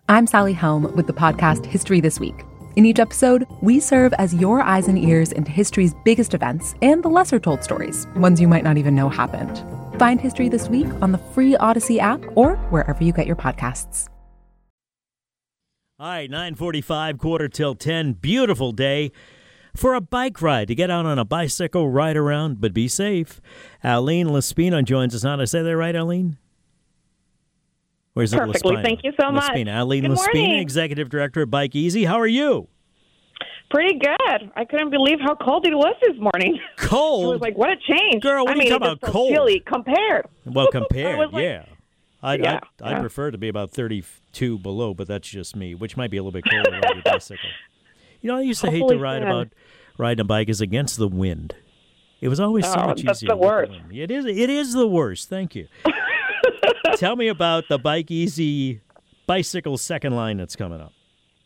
I'm Sally Helm with the podcast History This Week. In each episode, we serve as your eyes and ears into history's biggest events and the lesser-told stories, ones you might not even know happened. Find History This Week on the free Odyssey app or wherever you get your podcasts. All right, 9:45, quarter till 10. Beautiful day for a bike ride, to get out on a bicycle, ride around, but be safe. Aline Lespino joins us now. Did I say that right, Aline? Or is Perfectly. It Thank you so much. Aline Good Lespino, morning. Executive Director of Bike Easy. How are you? Pretty good. I couldn't believe how cold it was this morning. Cold? I was like, what a change. Girl, what are you talking about, it's cold? Chilly compared. Well, compared, like, yeah. I'd prefer to be about 32 below, but that's just me, which might be a little bit colder on your bicycle. You know, I used to hate to riding a bike is against the wind. It was always so much easier. That's the worst. It is the worst. Thank you. Tell me about the Bike Easy bicycle second line that's coming up.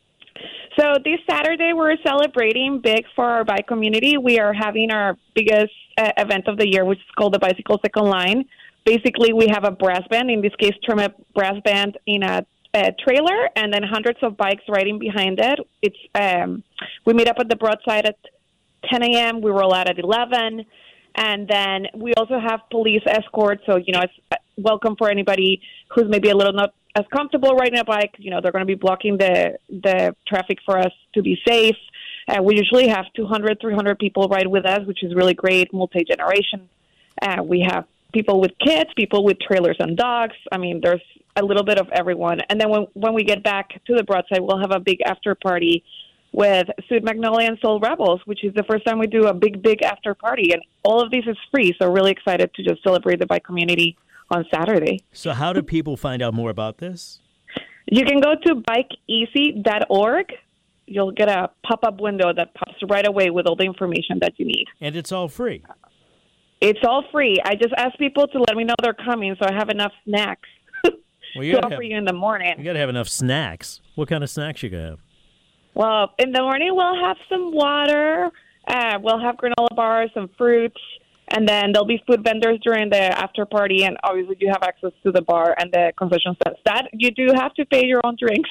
So this Saturday, we're celebrating big for our bike community. We are having our biggest event of the year, which is called the Bicycle Second Line. Basically, we have a brass band, in this case, Tremep brass band in a trailer, and then hundreds of bikes riding behind it. It's we meet up at the Broadside at 10 a.m. We roll out at 11, and then we also have police escort. So, you know, it's welcome for anybody who's maybe a little not as comfortable riding a bike. You know, they're going to be blocking the traffic for us to be safe. We usually have 200, 300 people ride with us, which is really great, multi-generation. We have people with kids, people with trailers and dogs. I mean, there's a little bit of everyone. And then when we get back to the Broadside, we'll have a big after party with Sweet Magnolia and Soul Rebels, which is the first time we do a big after party. And all of this is free, so really excited to just celebrate the bike community on Saturday. So how do people find out more about this? You can go to bikeeasy.org. You'll get a pop-up window that pops right away with all the information that you need. And it's all free? It's all free. I just ask people to let me know they're coming so I have enough snacks to offer you in the morning. You got to have enough snacks. What kind of snacks you going to have? Well, in the morning we'll have some water. We'll have granola bars, some fruits. And then there'll be food vendors during the after party, and obviously you have access to the bar and the concession stands. That you do have to pay your own drinks.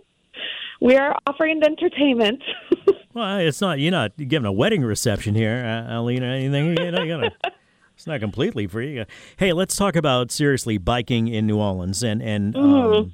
We are offering the entertainment. Well, you're not giving a wedding reception here, Aline, or anything. It's not completely free. Hey, let's talk about seriously biking in New Orleans and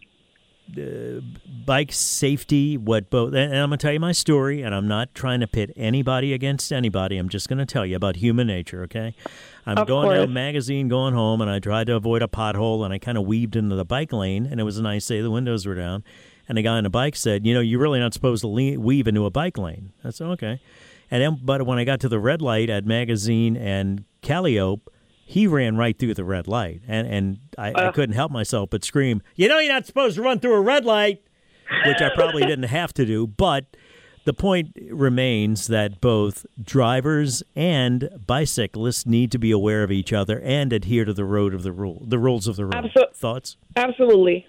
bike safety. And I'm going to tell you my story, and I'm not trying to pit anybody against anybody. I'm just going to tell you about human nature, okay? I'm going to a magazine, going home, and I tried to avoid a pothole, and I kind of weaved into the bike lane, and it was a nice day. The windows were down, and the guy on the bike said, you're really not supposed to weave into a bike lane. I said, okay. But when I got to the red light at Magazine and Calliope, he ran right through the red light, and I couldn't help myself but scream, you're not supposed to run through a red light, which I probably didn't have to do. But the point remains that both drivers and bicyclists need to be aware of each other and adhere to the rules of the road. Thoughts? Absolutely.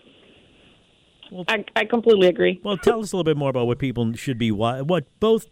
Well, I completely agree. Well, tell us a little bit more about what people should be, what both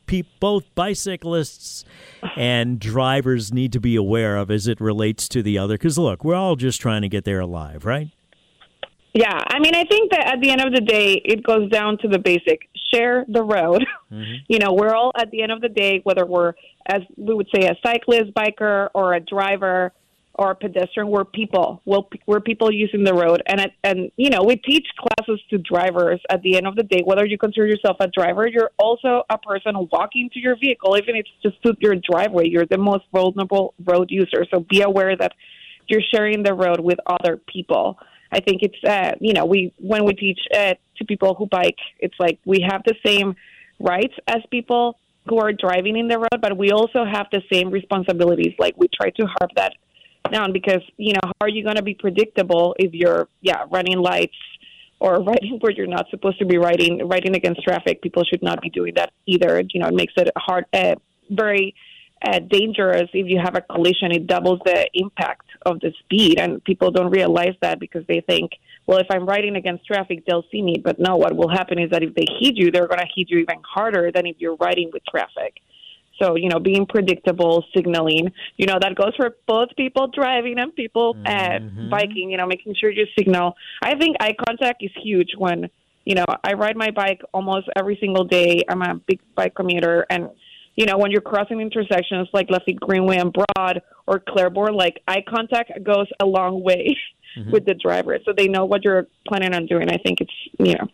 bicyclists and drivers need to be aware of as it relates to the other. Because, look, we're all just trying to get there alive, right? Yeah. I mean, I think that at the end of the day, it goes down to the basic. Share the road. Mm-hmm. We're all, at the end of the day, whether we're, as we would say, a cyclist, biker, or a driver, or a pedestrian, we're people. We're people using the road. And we teach classes to drivers at the end of the day. Whether you consider yourself a driver, you're also a person walking to your vehicle. Even if it's just to your driveway, you're the most vulnerable road user. So be aware that you're sharing the road with other people. I think it's, when we teach to people who bike, it's like we have the same rights as people who are driving in the road, but we also have the same responsibilities. Like we try to harp that down because, how are you going to be predictable if you're, running lights or riding where you're not supposed to be riding against traffic? People should not be doing that either. It makes it hard, very dangerous. If you have a collision, it doubles the impact of the speed, and people don't realize that because they think, well, if I'm riding against traffic, they'll see me. But no, what will happen is that if they hit you, they're going to hit you even harder than if you're riding with traffic. So, being predictable, signaling, that goes for both people driving and people biking, making sure you signal. I think eye contact is huge when I ride my bike almost every single day. I'm a big bike commuter. And, when you're crossing intersections like Lafitte Greenway and Broad or Claiborne, like eye contact goes a long way with the driver. So they know what you're planning on doing. I think it's,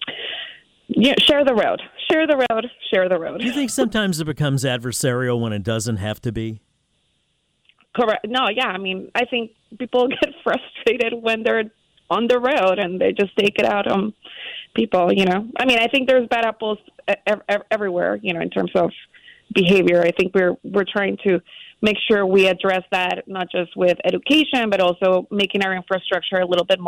share the road. Share the road. Share the road. Do you think sometimes it becomes adversarial when it doesn't have to be? Correct. No, yeah. I mean, I think people get frustrated when they're on the road and they just take it out on people, I mean, I think there's bad apples everywhere, in terms of behavior. I think we're trying to make sure we address that, not just with education, but also making our infrastructure a little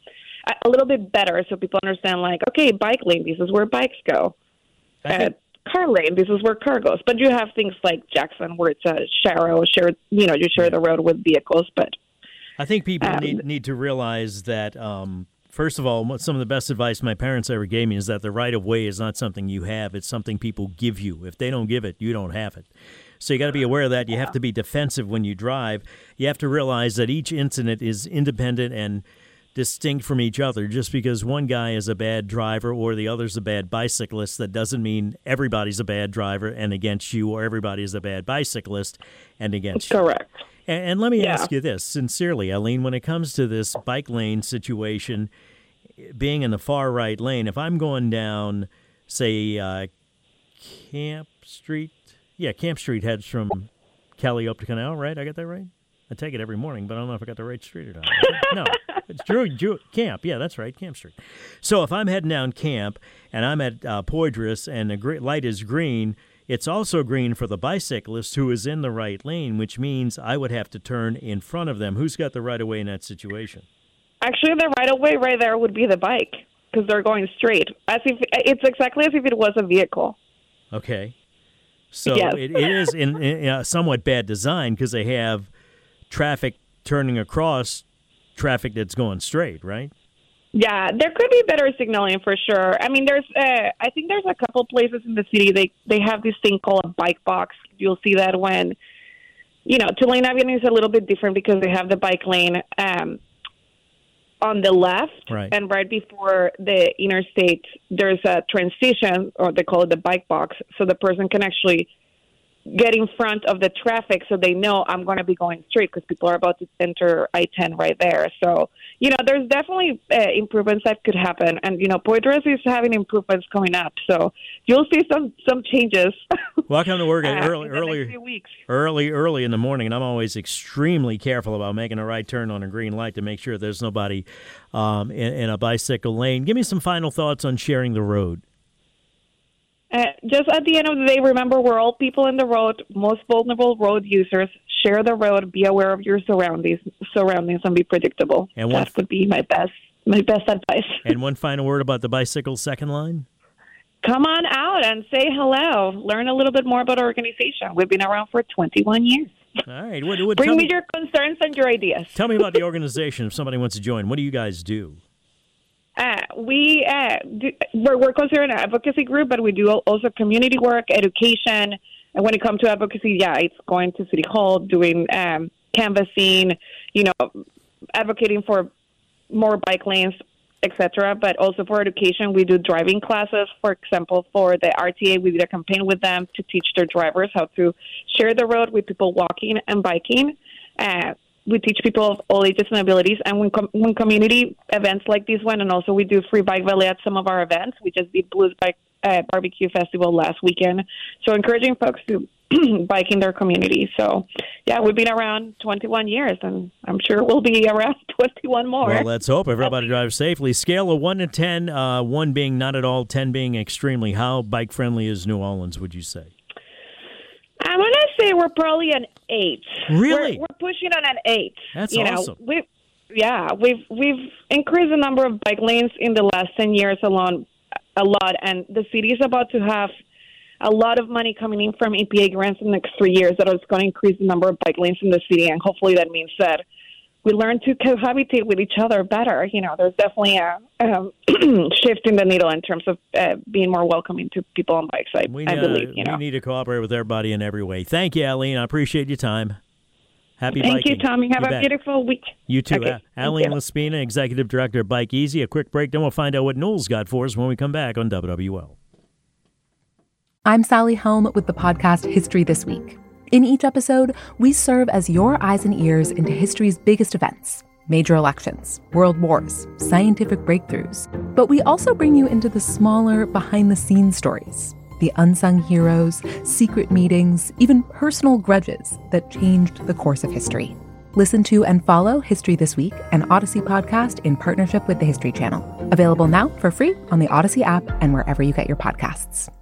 bit better so people understand, like, okay, bike lane, this is where bikes go. Car lane, this is where car goes. But you have things like Jackson where it's a you share the road with vehicles. But I think people need to realize that, first of all, some of the best advice my parents ever gave me is that the right-of-way is not something you have. It's something people give you. If they don't give it, you don't have it. So you got to be aware of that. You have to be defensive when you drive. You have to realize that each incident is independent and distinct from each other. Just because one guy is a bad driver or the other's a bad bicyclist, that doesn't mean everybody's a bad driver and against you, or everybody's a bad bicyclist and against you. Correct. And let me ask you this, sincerely, Eileen, when it comes to this bike lane situation, being in the far right lane, if I'm going down, say, Camp Street, Camp Street heads from Calliope to Canal, right? I got that right? I take it every morning, but I don't know if I got the right street or not. No, it's Camp. Yeah, that's right, Camp Street. So if I'm heading down Camp and I'm at Poydras and the light is green, it's also green for the bicyclist who is in the right lane, which means I would have to turn in front of them. Who's got the right-of-way in that situation? Actually, the right-of-way right there would be the bike because they're going straight. It's exactly as if it was a vehicle. Okay. So it is in a somewhat bad design because they have traffic turning across traffic that's going straight, right? Yeah, there could be better signaling for sure. I mean, I think there's a couple places in the city they have this thing called a bike box. You'll see that when, Tulane Avenue is a little bit different because they have the bike lane on the left, right. And right before the interstate, there's a transition, or they call it the bike box, so the person can actually get in front of the traffic so they know I'm going to be going straight because people are about to enter I-10 right there. So, there's definitely improvements that could happen. And, Poydras is having improvements coming up. So you'll see some changes. Well, I come to work early in the morning, and I'm always extremely careful about making a right turn on a green light to make sure there's nobody in a bicycle lane. Give me some final thoughts on sharing the road. Just at the end of the day, remember we're all people in the road, most vulnerable road users. Share the road, be aware of your surroundings, and be predictable. And that would be my best advice. And one final word about the bicycle second line? Come on out and say hello. Learn a little bit more about our organization. We've been around for 21 years. All right. Bring me your concerns and your ideas. Tell me about the organization if somebody wants to join. What do you guys do? We're considered an advocacy group, but we do also community work, education. And when it comes to advocacy, it's going to City Hall, doing canvassing, advocating for more bike lanes, etc. But also for education, we do driving classes. For example, for the RTA, we did a campaign with them to teach their drivers how to share the road with people walking and biking. We teach people of all ages and abilities, and when community events like this one, and also we do free bike valet at some of our events. We just did Blues Bike Barbecue Festival last weekend, so encouraging folks to bike in their community. So, we've been around 21 years, and I'm sure we'll be around 21 more. Well, let's hope everybody drives safely. Scale of 1 to 10, 1 being not at all, 10 being extremely. How bike-friendly is New Orleans, would you say? I'm going to say we're probably an 8. Really? We're pushing on an 8. That's awesome. We've increased the number of bike lanes in the last 10 years alone a lot, and the city is about to have a lot of money coming in from EPA grants in the next 3 years that is going to increase the number of bike lanes in the city, and hopefully that means that we learn to cohabitate with each other better. There's definitely a shift in the needle in terms of being more welcoming to people on bikes, I believe. We need to cooperate with everybody in every way. Thank you, Eileen. I appreciate your time. Happy Thank biking. you, Tommy. Have a beautiful week. You too. Okay. Aline Laspina, Executive Director of Bike Easy. A quick break, then we'll find out what Noel's got for us when we come back on WWL. I'm Sally Helm with the podcast History This Week. In each episode, we serve as your eyes and ears into history's biggest events. Major elections, world wars, scientific breakthroughs. But we also bring you into the smaller, behind-the-scenes stories. The unsung heroes, secret meetings, even personal grudges that changed the course of history. Listen to and follow History This Week, an Odyssey podcast in partnership with the History Channel. Available now for free on the Odyssey app and wherever you get your podcasts.